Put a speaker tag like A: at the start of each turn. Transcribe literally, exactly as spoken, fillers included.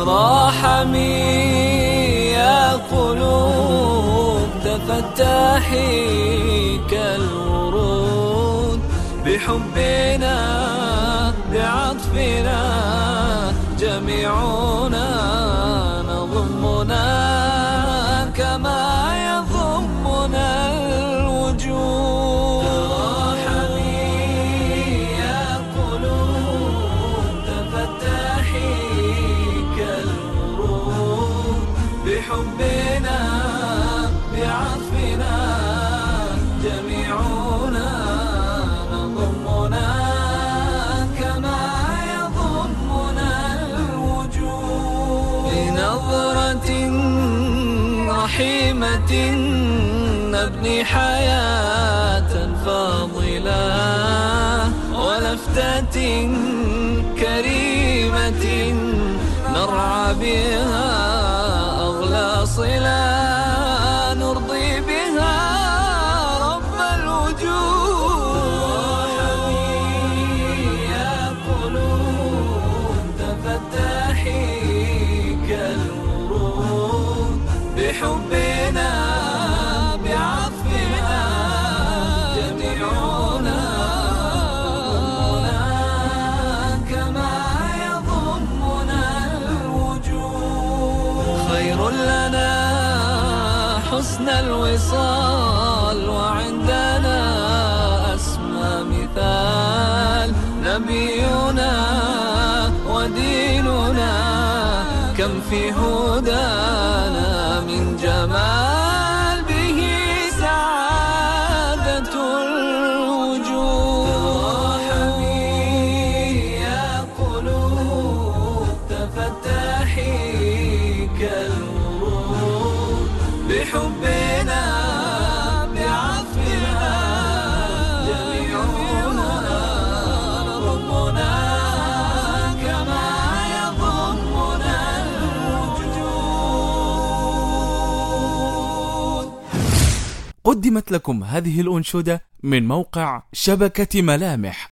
A: تراحمي يا قلوب تفتحي كالورود، بحبنا بعطفنا جميعنا نضمنا كما يضمنا الوجود. تراحمي يا قلوب تفتحي كالورود، بحبنا بعطفنا جميعنا نضمنا كما يضمنا الوجود. بنظرة رحيمة نبني حياة فاضلة، ولفتة كريمة نرعى بها أغلى صلة، نرضي بها رب الوجود. يا قلوب تفتحي كالورود، بحبنا بعطفنا جميعنا كما يضمنا الوجود. خير لنا حسن الوصال، وعندنا أسمى مثال نبينا وديننا، كم في هدانا من جمال به سعادة الوجود. تراحمي يا قلوب تفتحي كالورود، بحبنا بعطفنا جميعنا نضمنا كما يضمنا الوجود.
B: قدمت لكم هذه الأنشودة من موقع شبكة ملامح.